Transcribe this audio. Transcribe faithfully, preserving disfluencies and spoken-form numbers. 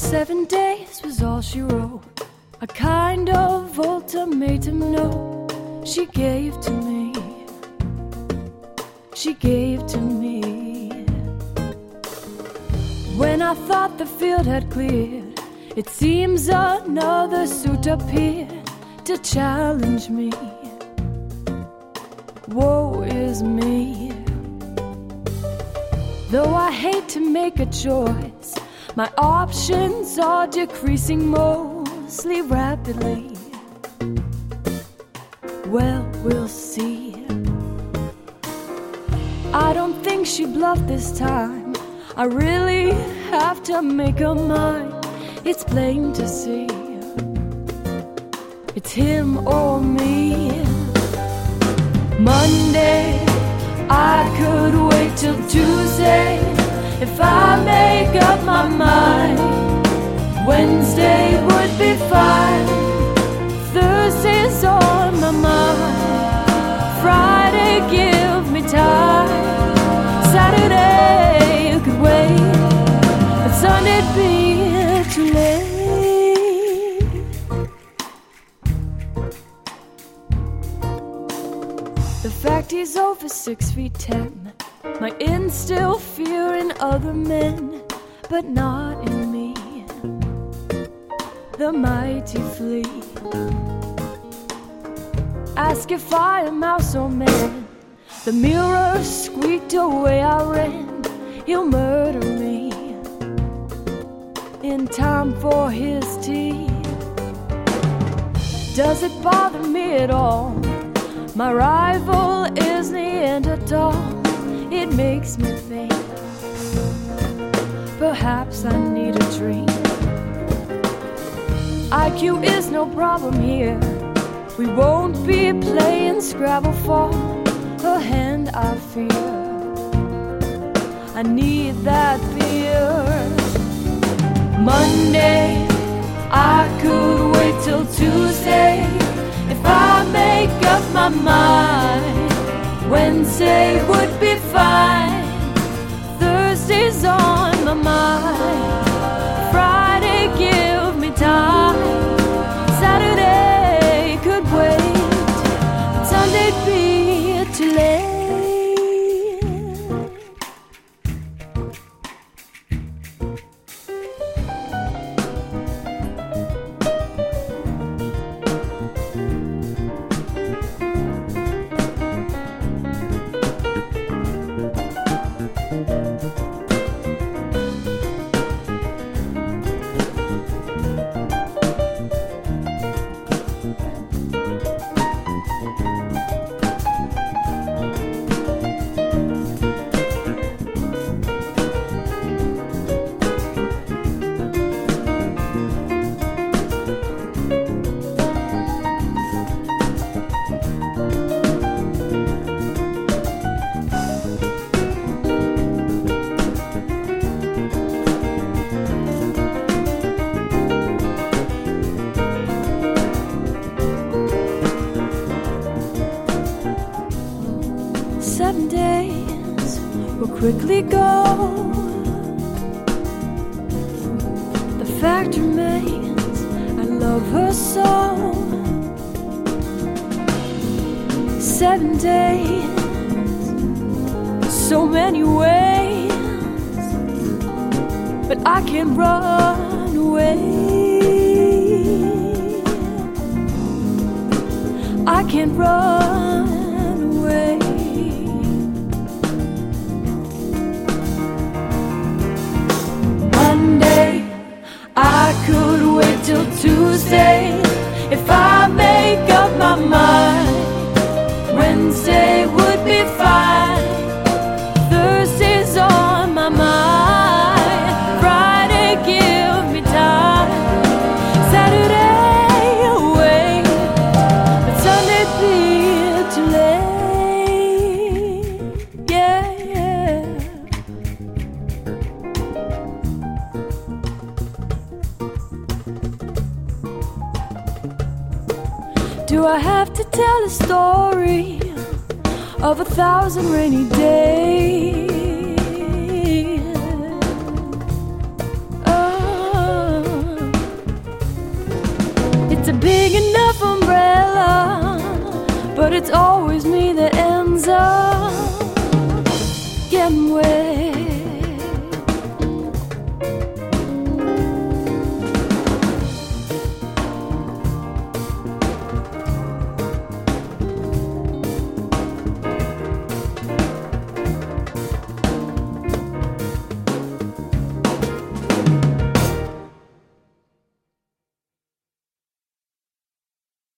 Seven days was all she wrote, a kind of ultimatum note she gave to me. She gave to me. When I thought the field had cleared, it seems another suit appeared to challenge me. Woe is me. Though I hate to make a choice, my options are decreasing mostly rapidly. Well, we'll see. I don't think she bluffed this time. I really have to make her mine. It's plain to see. It's him or me. Monday, I could wait till Tuesday if I make up my mind. Wednesday would be fine. Thursday's on my mind. Friday, give me time. Saturday, you could wait, but Sunday'd be too late. The fact he's over six feet ten might instill fear in other men, but not in me. The mighty flee. Ask if I am mouse or man. The mirror squeaked away, I ran. He'll murder me in time for his tea. Does it bother me at all? My rival is Neanderthal. It makes me think perhaps I need a drink. I Q is no problem here. We won't be playing Scrabble for her hand, I fear. I need that beer. Monday, I could wait till Tuesday if I make up my mind. Wednesday would be fine. Thursday's on my mind. Friday, give me time. Saturday could wait, but Sunday'd be too late. Seven days will quickly go. The fact remains, I love her so. Seven days, so many ways, but I can't run away. I can't run away. Monday, I could wait till Tuesday if I make up my mind. Wednesday would be fine. Thursday's on my mind. Friday, give me time. Saturday, wait, but Sunday'd be too late. Yeah, yeah. Do I have to tell a story of a thousand rainy days? Oh, big enough umbrella, but it's always me